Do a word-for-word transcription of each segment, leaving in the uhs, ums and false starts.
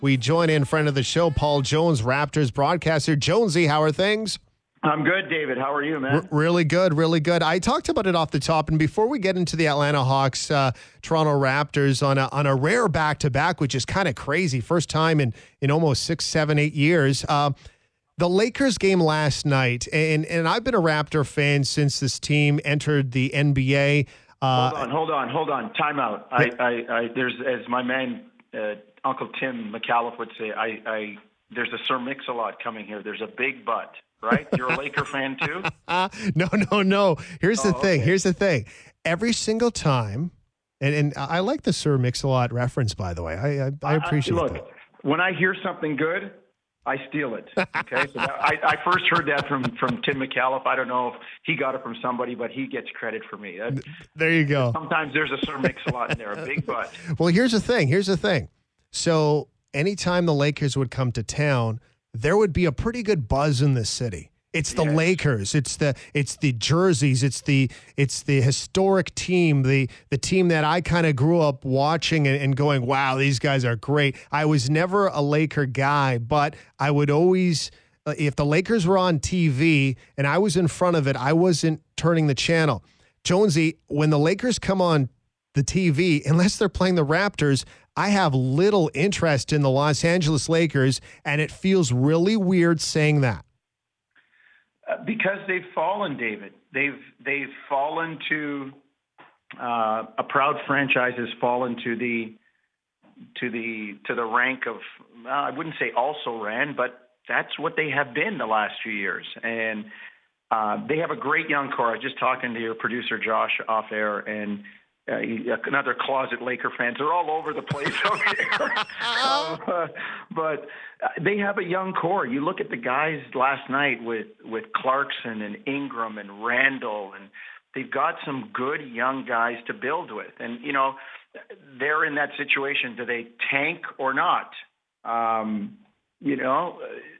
We join in friend of the show, Paul Jones, Raptors broadcaster. Jonesy, how are things? I'm good, David. How are you, man? R- really good, really good. I talked about it off the top, and before we get into the Atlanta Hawks, uh, Toronto Raptors on a on a rare back-to-back, which is kind of crazy, first time in in almost six, seven, eight years. Uh, the Lakers game last night, and and I've been a Raptor fan since this team entered the N B A. Uh, hold on, hold on, hold on. Time out. I, I, I, there's, as my man uh, Uncle Tim McAuliffe would say, I, I, there's a Sir Mix-a-Lot coming here. There's a big butt. Right? You're a Laker fan too? Uh, no, no, no. Here's oh, the thing. Okay. Here's the thing. Every single time, and, and I like the Sir Mix-a-Lot reference, by the way. I I, I appreciate uh, look, that. When I hear something good, I steal it. Okay, so that, I, I first heard that from, from Tim McAuliffe. I don't know if he got it from somebody, but he gets credit for me. That, there you go. Sometimes there's a Sir Mix-a-Lot in there, a big butt. Well, here's the thing. Here's the thing. So anytime the Lakers would come to town, there would be a pretty good buzz in the city. It's the yes. Lakers. It's the it's the jerseys. It's the it's the historic team. The the team that I kind of grew up watching and, and going, wow, these guys are great. I was never a Laker guy, but I would always, if the Lakers were on T V and I was in front of it, I wasn't turning the channel. Jonesy, when the Lakers come on the T V, unless they're playing the Raptors, I have little interest in the Los Angeles Lakers, and it feels really weird saying that. Because they've fallen, David. They've they've fallen to uh, a proud franchise has fallen to the to the to the rank of uh, I wouldn't say also ran, but that's what they have been the last few years. And uh, they have a great young core. I was just talking to your producer Josh off air, and uh, another closet Laker fans. They're all over the place over there. uh, but they have a young core. You look at the guys last night with, with Clarkson and Ingram and Randall, and they've got some good young guys to build with. And, you know, they're in that situation. Do they tank or not? Um, you know,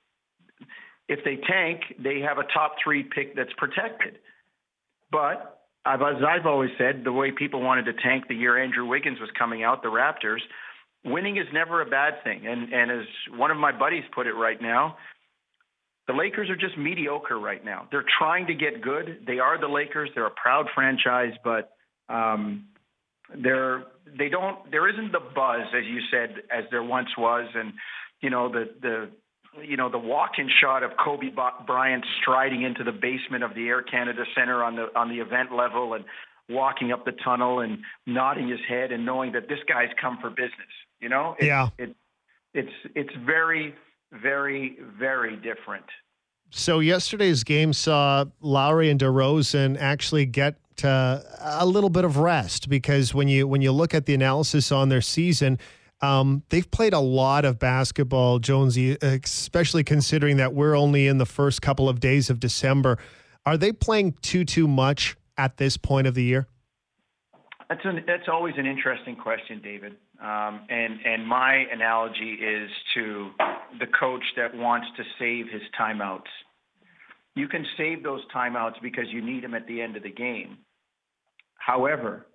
if they tank, they have a top three pick that's protected. But I've, as I've always said, the way people wanted to tank the year Andrew Wiggins was coming out, the Raptors, winning is never a bad thing. And, and as one of my buddies put it right now, the Lakers are just mediocre right now. They're trying to get good. They are the Lakers. They're a proud franchise, but um, they're, they don't, there isn't the buzz, as you said, as there once was. And, you know, the, the, you know, the walk-in shot of Kobe Bryant striding into the basement of the Air Canada Centre on the on the event level and walking up the tunnel and nodding his head and knowing that this guy's come for business. You know, it, yeah, it, it's it's very, very, very different. So yesterday's game saw Lowry and DeRozan actually get to a little bit of rest, because when you when you look at the analysis on their season, Um, they've played a lot of basketball, Jonesy, especially considering that we're only in the first couple of days of December. Are they playing too, too much at this point of the year? That's an, that's always an interesting question, David. Um, and, and my analogy is to the coach that wants to save his timeouts. You can save those timeouts because you need them at the end of the game. However,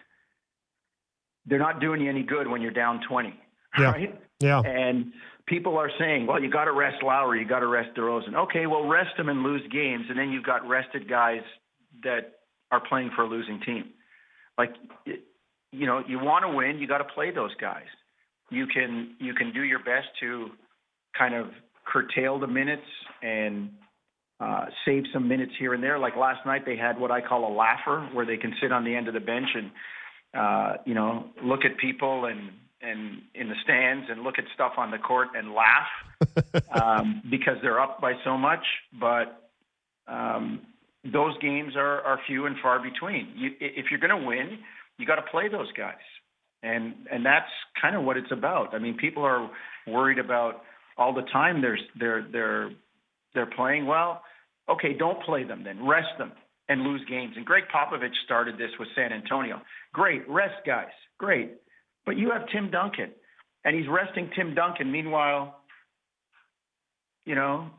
they're not doing you any good when you're down twenty, yeah. right? Yeah. And people are saying, well, you got to rest Lowry, you got to rest DeRozan. Okay, well, rest them and lose games, and then you've got rested guys that are playing for a losing team. Like, you know, you want to win, you got to play those guys. You can you can do your best to kind of curtail the minutes and uh, save some minutes here and there. Like last night, they had what I call a laugher, where they can sit on the end of the bench and Uh, you know, look at people and, and in the stands and look at stuff on the court and laugh um, because they're up by so much. But um, those games are, are few and far between. You, if you're going to win, you got to play those guys. And, and that's kind of what it's about. I mean, people are worried about all the time they're, they're, they're, they're playing. Well, okay, don't play them then. Rest them and lose games. And Greg Popovich started this with San Antonio. Great, rest guys, great. But you have Tim Duncan, and he's resting Tim Duncan. Meanwhile, you know,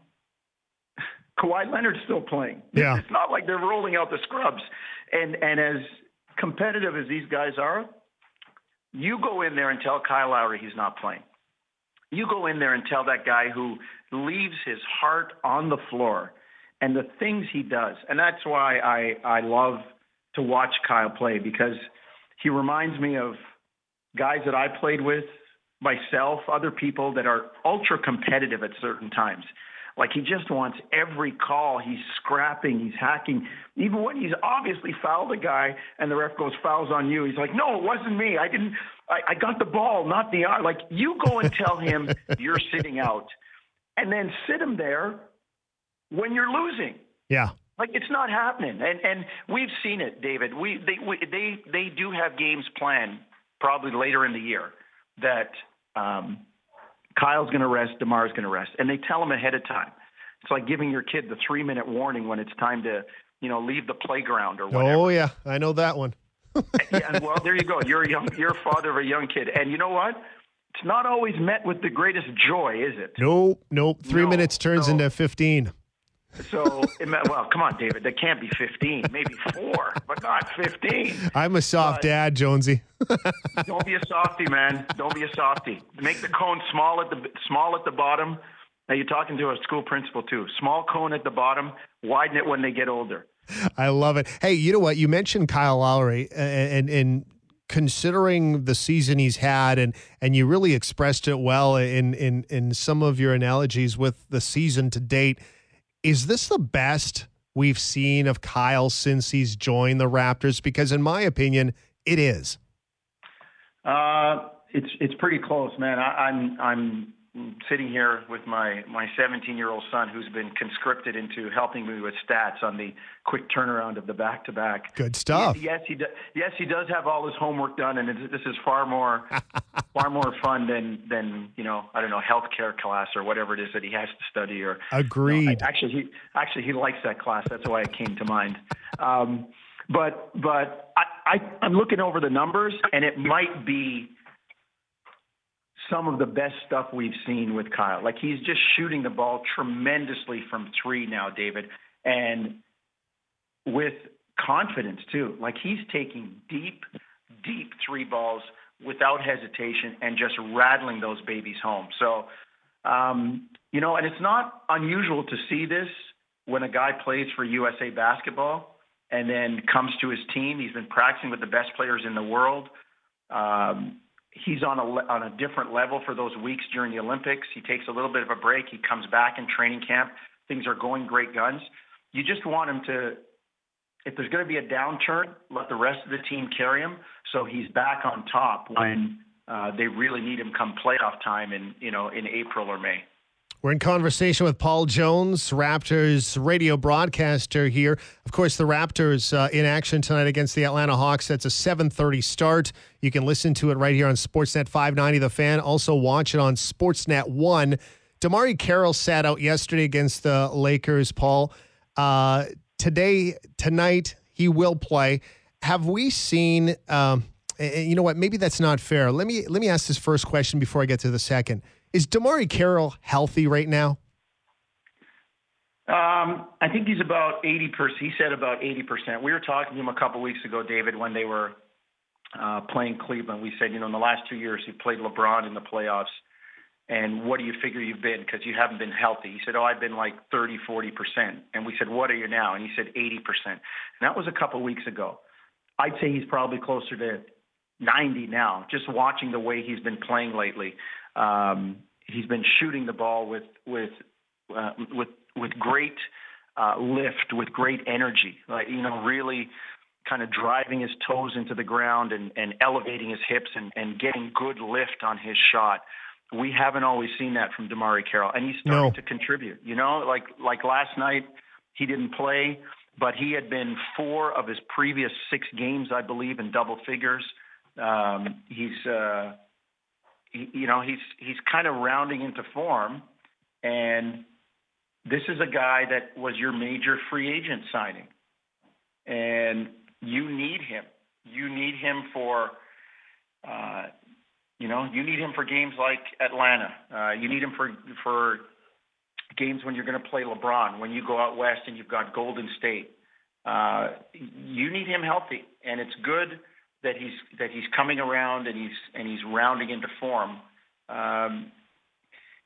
Kawhi Leonard's still playing. Yeah. It's not like they're rolling out the scrubs. And and as competitive as these guys are, you go in there and tell Kyle Lowry he's not playing. You go in there and tell that guy who leaves his heart on the floor and the things he does. And that's why I, I love to watch Kyle play, because he reminds me of guys that I played with, myself, other people that are ultra competitive at certain times. Like, he just wants every call. He's scrapping. He's hacking. Even when he's obviously fouled a guy and the ref goes, fouls on you, he's like, no, it wasn't me. I didn't. I, I got the ball, not the arm. Like, you go and tell him you're sitting out, and then sit him there when you're losing. Yeah. Like, it's not happening. And and we've seen it, David. We they we, they they do have games planned probably later in the year that um, Kyle's going to rest, DeMar's going to rest, and they tell him ahead of time. It's like giving your kid the three-minute warning when it's time to, you know, leave the playground or whatever. Oh yeah, I know that one. Yeah, well, there you go. You're a young, you're a father of a young kid, and you know what? It's not always met with the greatest joy, is it? Nope, nope. Three No, minutes turns so, into fifteen. So, well, come on, David. That can't be fifteen. Maybe four, but not fifteen. I'm a soft but, dad, Jonesy. Don't be a softie, man. Don't be a softie. Make the cone small at the small at the bottom. Now, you're talking to a school principal too. Small cone at the bottom. Widen it when they get older. I love it. Hey, you know what? You mentioned Kyle Lowry, and and considering the season he's had, and and you really expressed it well in in in some of your analogies with the season to date. Is this the best we've seen of Kyle since he's joined the Raptors? Because in my opinion, it is. Uh, it's it's pretty close, man. I, I'm I'm sitting here with my my seventeen-year-old son, who's been conscripted into helping me with stats on the quick turnaround of the back-to-back. Good stuff. Yes, he does. Yes, he does have all his homework done, and it's, this is far more far more fun than than you know I don't know healthcare class or whatever it is that he has to study. Or agreed. No, I, actually, he actually he likes that class. That's why it came to mind. Um, but but I, I I'm looking over the numbers, and it might be some of the best stuff we've seen with Kyle. Like, he's just shooting the ball tremendously from three now, David, and with confidence too. Like, he's taking deep, deep three balls without hesitation and just rattling those babies home. So, um, you know, and it's not unusual to see this when a guy plays for U S A Basketball and then comes to his team. He's been practicing with the best players in the world. Um, He's on a on a different level for those weeks during the Olympics. He takes a little bit of a break. He comes back in training camp. Things are going great guns. You just want him to, if there's going to be a downturn, let the rest of the team carry him so he's back on top when uh, they really need him come playoff time in, you know, in April or May. We're in conversation with Paul Jones, Raptors radio broadcaster here. Of course, the Raptors uh, in action tonight against the Atlanta Hawks. That's a seven thirty start. You can listen to it right here on Sportsnet five ninety The Fan. Also watch it on Sportsnet one. DeMarre Carroll sat out yesterday against the Lakers, Paul. Uh, today, tonight, he will play. Have we seen, um, you know what, maybe that's not fair. Let me, let me ask this first question before I get to the second. Is DeMarre Carroll healthy right now? Um, I think he's about eighty percent. He said about eighty percent. We were talking to him a couple weeks ago, David, when they were uh, playing Cleveland. We said, you know, in the last two years, he played LeBron in the playoffs. And what do you figure you've been? Because you haven't been healthy. He said, oh, I've been like thirty, forty percent. And we said, what are you now? And he said, eighty percent. And that was a couple weeks ago. I'd say he's probably closer to ninety now, just watching the way he's been playing lately. Um, he's been shooting the ball with with uh, with with great uh, lift, with great energy. Like, you know, really kind of driving his toes into the ground and, and elevating his hips and, and getting good lift on his shot. We haven't always seen that from DeMarre Carroll, and he's starting No. to contribute. You know, like like last night, he didn't play, but he had been four of his previous six games, I believe, in double figures. Um, he's uh, He, you know, he's he's kind of rounding into form, and this is a guy that was your major free agent signing, and you need him. You need him for, uh, you know, you need him for games like Atlanta. Uh, you need him for for games when you're going to play LeBron, when you go out west and you've got Golden State. Uh, you need him healthy, and it's good that he's that he's coming around and he's and he's rounding into form. Um,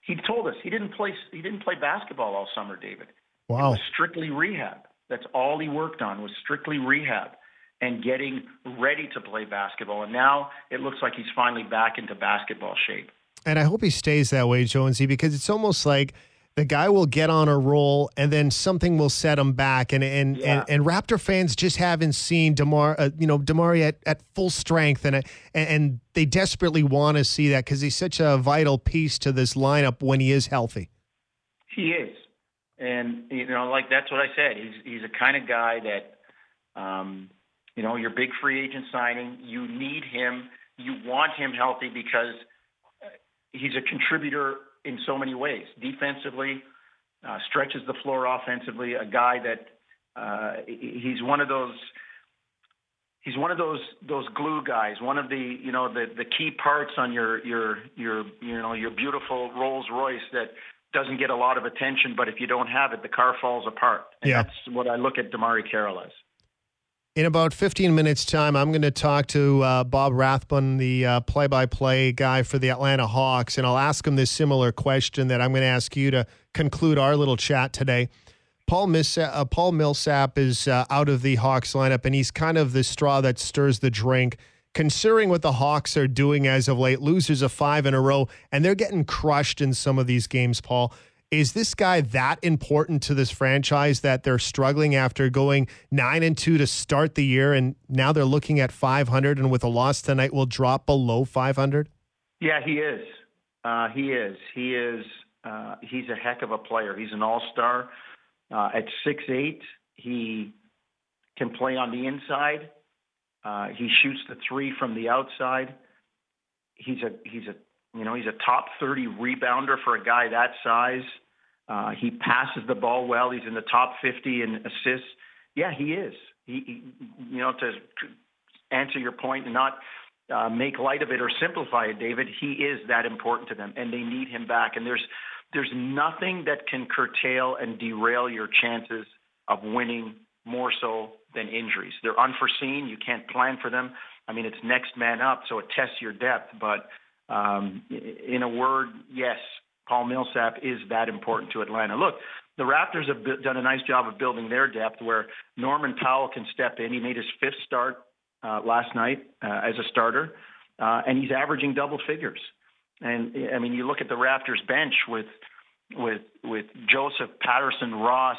he told us he didn't play he didn't play basketball all summer, David. Wow. It was strictly rehab. That's all he worked on was strictly rehab and getting ready to play basketball. And now it looks like he's finally back into basketball shape. And I hope he stays that way, Jonesy, because it's almost like the guy will get on a roll and then something will set him back. And and, Yeah. and, and Raptor fans just haven't seen DeMar, uh, you know, DeMar at, at full strength. And, and they desperately want to see that because he's such a vital piece to this lineup when he is healthy. He is. And, you know, like that's what I said. He's he's a kind of guy that, um, you know, your big free agent signing, you need him. You want him healthy because he's a contributor in so many ways. Defensively, uh, stretches the floor offensively, a guy that uh, he's one of those he's one of those those glue guys, one of the, you know, the, the key parts on your your your you know, your beautiful Rolls Royce that doesn't get a lot of attention, but if you don't have it, the car falls apart. And yeah. That's what I look at DeMar Carroll as. In about fifteen minutes' time, I'm going to talk to uh, Bob Rathbun, the uh, play-by-play guy for the Atlanta Hawks, and I'll ask him this similar question that I'm going to ask you to conclude our little chat today. Paul, Miss, uh, Paul Millsap is uh, out of the Hawks lineup, and he's kind of the straw that stirs the drink. Considering what the Hawks are doing as of late, losers of five in a row, and they're getting crushed in some of these games, Paul. Is this guy that important to this franchise that they're struggling after going nine and two to start the year, and now they're looking at five hundred, and with a loss tonight will drop below five hundred? Yeah, he is. Uh, he is. He is. Uh, he's a heck of a player. He's an all-star. Uh, at six eight, he can play on the inside. Uh, he shoots the three from the outside. He's a he's a you know he's a top thirty rebounder for a guy that size. Uh, he passes the ball well. He's in the top fifty in assists. Yeah, he is. He, he you know to answer your point and not uh, make light of it or simplify it, David. He is that important to them, and they need him back. And there's there's nothing that can curtail and derail your chances of winning more so than injuries. They're unforeseen. You can't plan for them. I mean, it's next man up, so it tests your depth. But um, in a word, yes, Paul Millsap is that important to Atlanta. Look, the Raptors have done a nice job of building their depth where Norman Powell can step in. He made his fifth start uh, last night uh, as a starter, uh, and he's averaging double figures. And, I mean, you look at the Raptors bench with with with Joseph, Patterson, Ross,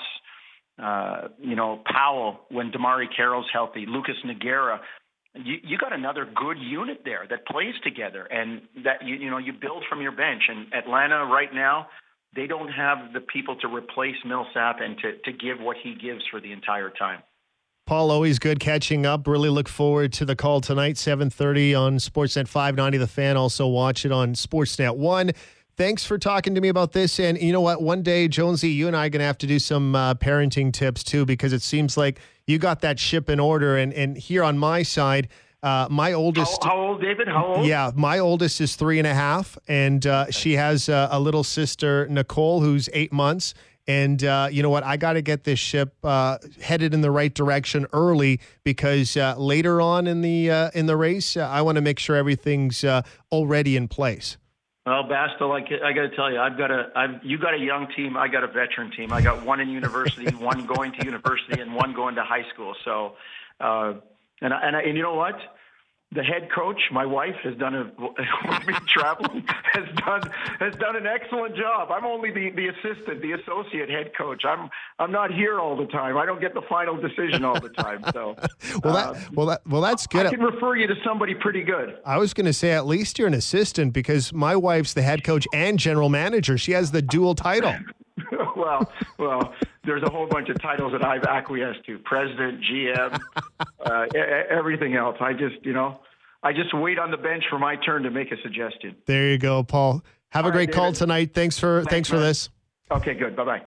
uh, you know, Powell when DeMar Carroll's healthy, Lucas Nogueira. You, you got another good unit there that plays together, and that you, you know you build from your bench. And Atlanta right now, they don't have the people to replace Millsap and to, to give what he gives for the entire time. Paul, always good catching up. Really look forward to the call tonight, seven thirty on Sportsnet five ninety The Fan. Also watch it on Sportsnet one. Thanks for talking to me about this. And you know what? One day, Jonesy, you and I are going to have to do some uh, parenting tips too, because it seems like you got that ship in order. And, and here on my side, uh, my oldest. How, how old, David? How old? Yeah, my oldest is three and a half. And uh, she has uh, a little sister, Nicole, who's eight months. And uh, you know what? I got to get this ship uh, headed in the right direction early, because uh, later on in the uh, in the race, uh, I want to make sure everything's uh, already in place. Well, Basta, like I got to tell you, I've got a, I've, you got a young team, I got a veteran team. I got one in university, one going to university, and one going to high school. So, uh, and and, I, and you know what? The head coach, my wife, has done a with me traveling has done has done an excellent job. I'm only the, the assistant, the associate head coach. I'm I'm not here all the time. I don't get the final decision all the time. So well, uh, that well that well that's good. I can refer you to somebody pretty good. I was going to say at least you're an assistant, because my wife's the head coach and general manager. She has the dual title. well, well, there's a whole bunch of titles that I've acquiesced to: president, G M, uh, everything else. I just, you know, I just wait on the bench for my turn to make a suggestion. There you go, Paul. Have All a great right, call David. thanks for thanks, thanks for man. this. Okay, good. Bye bye.